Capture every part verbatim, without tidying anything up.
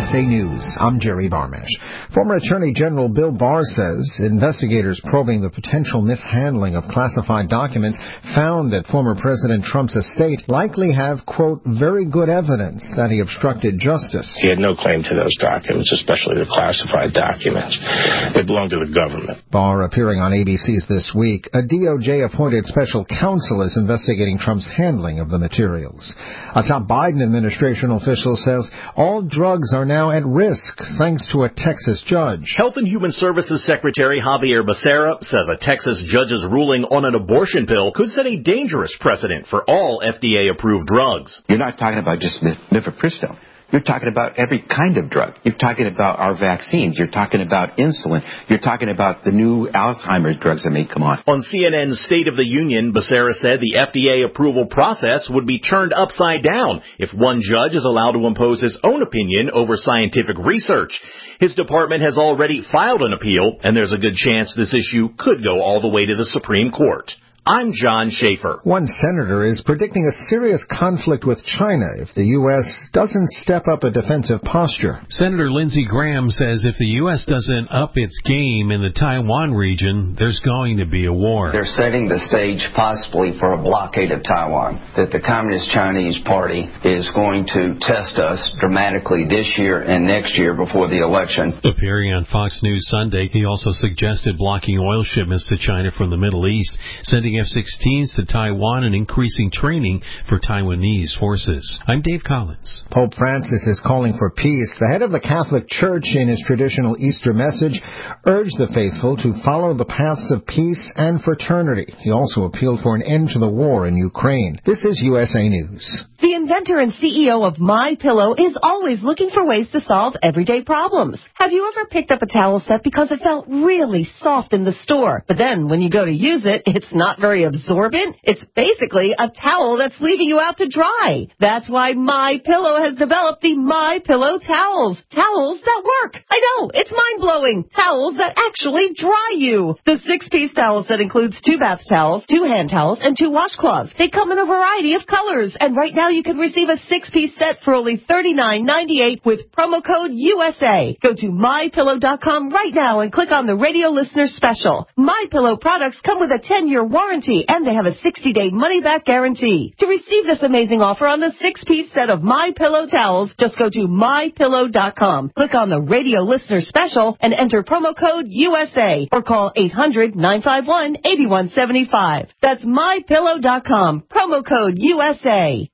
S A News. I'm Jerry Barmash. Former Attorney General Bill Barr says investigators probing the potential mishandling of classified documents found at former President Trump's estate likely have, quote, very good evidence that he obstructed justice. He had no claim to those documents, especially the classified documents. They belong to the government. Barr appearing on A B C's This Week. A D O J-appointed special counsel is investigating Trump's handling of the materials. A top Biden administration official says all drugs are now at risk thanks to a Texas judge. Health and Human Services Secretary Javier Becerra says a Texas judge's ruling on an abortion pill could set a dangerous precedent for all F D A-approved drugs. You're not talking about just mifepristone. You're talking about every kind of drug. You're talking about our vaccines. You're talking about insulin. You're talking about the new Alzheimer's drugs that may come on. On C N N's State of the Union, Becerra said the F D A approval process would be turned upside down if one judge is allowed to impose his own opinion over scientific research. His department has already filed an appeal, and there's a good chance this issue could go all the way to the Supreme Court. I'm John Schaefer. One senator is predicting a serious conflict with China if the U S doesn't step up a defensive posture. Senator Lindsey Graham says if the U S doesn't up its game in the Taiwan region, there's going to be a war. They're setting the stage possibly for a blockade of Taiwan, that the Communist Chinese Party is going to test us dramatically this year and next year before the election. Appearing on Fox News Sunday, he also suggested blocking oil shipments to China from the Middle East, sending F sixteens to Taiwan and increasing training for Taiwanese forces. I'm Dave Collins. Pope Francis is calling for peace. The head of the Catholic Church, in his traditional Easter message, urged the faithful to follow the paths of peace and fraternity. He also appealed for an end to the war in Ukraine. This is U S A News. The inventor and C E O of MyPillow is always looking for ways to solve everyday problems. Have you ever picked up a towel set because it felt really soft in the store, but then when you go to use it, it's not very absorbent? It's basically a towel that's leaving you out to dry. That's why MyPillow has developed the MyPillow towels. Towels that work. I know, it's mind-blowing. Towels that actually dry you. The six-piece towel set includes two bath towels, two hand towels, and two washcloths. They come in a variety of colors, and right now you can receive a six-piece set for only thirty-nine ninety-eight with promo code U S A. Go to my pillow dot com right now and click on the radio listener special. MyPillow products come with a ten-year warranty, and they have a sixty-day money-back guarantee. To receive this amazing offer on the six-piece set of MyPillow towels, just go to my pillow dot com, click on the radio listener special, and enter promo code U S A, or call eight hundred nine five one eight one seven five. That's my pillow dot com, promo code U S A.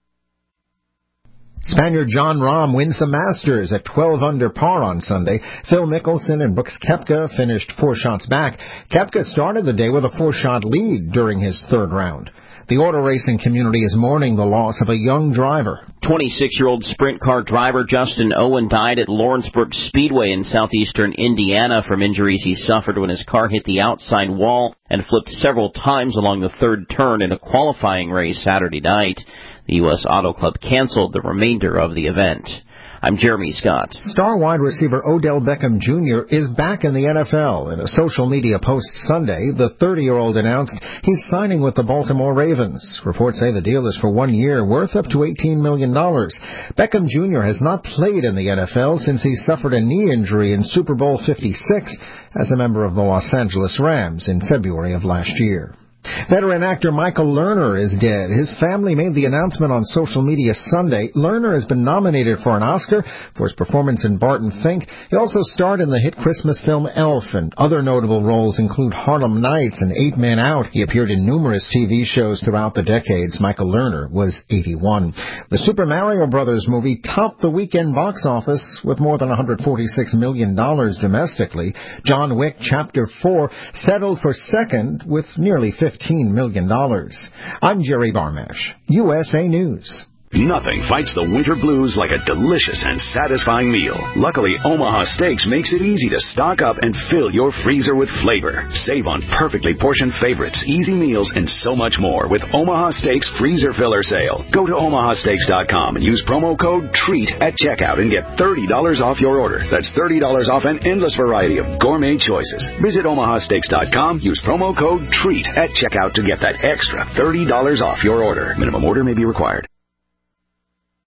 Spaniard Jon Rahm wins the Masters at twelve under par on Sunday. Phil Mickelson and Brooks Koepka finished four shots back. Koepka started the day with a four-shot lead during his third round. The auto racing community is mourning the loss of a young driver. twenty-six-year-old sprint car driver Justin Owen died at Lawrenceburg Speedway in southeastern Indiana from injuries he suffered when his car hit the outside wall and flipped several times along the third turn in a qualifying race Saturday night. The U S Auto Club canceled the remainder of the event. I'm Jeremy Scott. Star wide receiver Odell Beckham Junior is back in the N F L. In a social media post Sunday, the thirty-year-old announced he's signing with the Baltimore Ravens. Reports say the deal is for one year, worth up to eighteen million dollars. Beckham Junior has not played in the N F L since he suffered a knee injury in Super Bowl fifty-six as a member of the Los Angeles Rams in February of last year. Veteran actor Michael Lerner is dead. His family made the announcement on social media Sunday. Lerner has been nominated for an Oscar for his performance in Barton Fink. He also starred in the hit Christmas film Elf, and other notable roles include Harlem Nights and Eight Men Out. He appeared in numerous T V shows throughout the decades. Michael Lerner was eighty-one. The Super Mario Brothers movie topped the weekend box office with more than one hundred forty-six million dollars domestically. John Wick Chapter four settled for second with nearly fifteen million dollars. I'm Jerry Barmash, U S A News. Nothing fights the winter blues like a delicious and satisfying meal. Luckily, Omaha Steaks makes it easy to stock up and fill your freezer with flavor. Save on perfectly portioned favorites, easy meals, and so much more with Omaha Steaks Freezer Filler Sale. Go to omaha steaks dot com and use promo code TREAT at checkout and get thirty dollars off your order. That's thirty dollars off an endless variety of gourmet choices. Visit omaha steaks dot com, use promo code TREAT at checkout to get that extra thirty dollars off your order. Minimum order may be required.